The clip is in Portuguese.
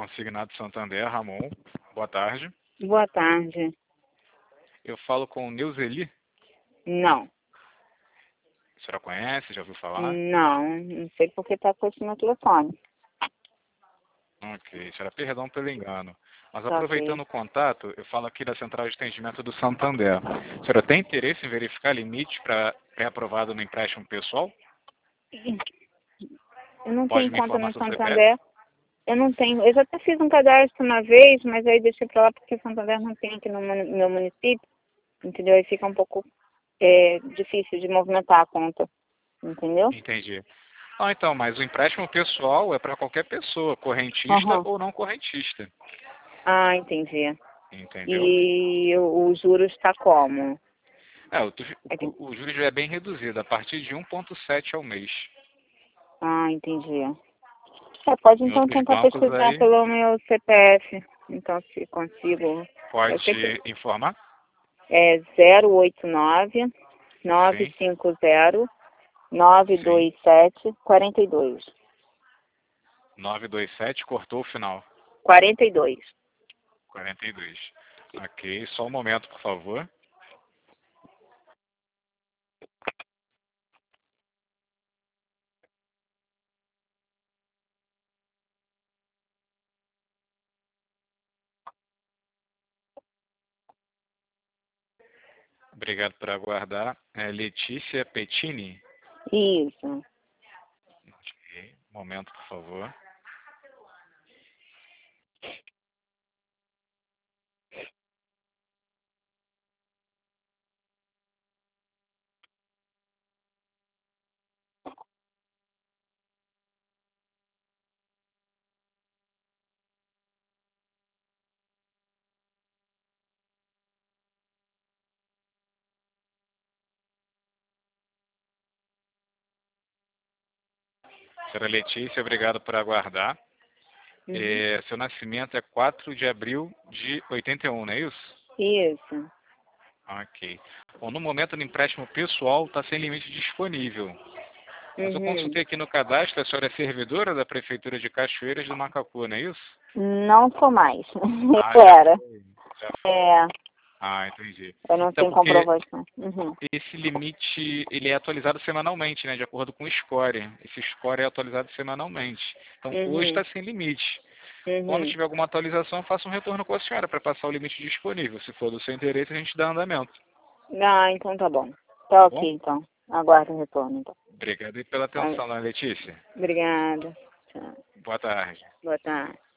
Consignado Santander, Ramon. Boa tarde. Boa tarde. Eu falo com o Neuzeli. Não. A senhora conhece? Já ouviu falar? Não sei porque está com esse meu telefone. Ok, senhora, perdão pelo engano. Mas Tá aproveitando ok. o contato, eu falo aqui da Central de Atendimento do Santander. A senhora tem interesse em verificar limite para pré-aprovado no empréstimo pessoal? Eu não Pode tenho me conta informar no seu CPF? Santander. Eu não tenho. Eu já até fiz um cadastro uma vez, mas aí deixei pra lá porque o Santander não tem aqui no meu município. Entendeu? Aí fica um pouco difícil de movimentar a conta. Entendeu? Entendi. Então, mas o empréstimo pessoal é para qualquer pessoa, correntista Aham. ou não correntista. Ah, entendi. Entendeu? E o juros está como? É que... O juros já é bem reduzido, a partir de 1,7 ao mês. Ah, entendi. Pode Em então outros tentar bancos pesquisar aí, pelo meu CPF. Então, se consigo. Eu sei que pode informar? é 089 Sim, 950 sim. 927 42. 927, cortou o final. 42. 42. Ok, só um momento, por favor. Obrigado por aguardar. É Letícia Pettini. Isso. Ok, um momento, por favor. Senhora Letícia, obrigado por aguardar. Uhum. Seu nascimento é 4 de abril de 81, não é isso? Isso. Ok. Bom, no momento do empréstimo pessoal está sem limite disponível. Mas eu Uhum. consultei aqui no cadastro, a senhora é servidora da Prefeitura de Cachoeiras do Macacu, não é isso? Não sou mais. Ah, Eu já era. foi. Já foi. É, Ah, entendi. eu não Então, tenho porque comprovação. Uhum. esse limite, ele é atualizado semanalmente, né? De acordo com o score. Esse score é atualizado semanalmente. Então, hoje Uhum. está sem limite. Quando Uhum. tiver alguma atualização, faça um retorno com a senhora para passar o limite disponível. Se for do seu interesse, a gente dá andamento. Ah, então tá bom. Tá Tá bom? ok, então. Aguardo o retorno, então. Obrigado aí pela Ah, atenção, dona Letícia. obrigada. Tchau. Boa tarde. Boa tarde.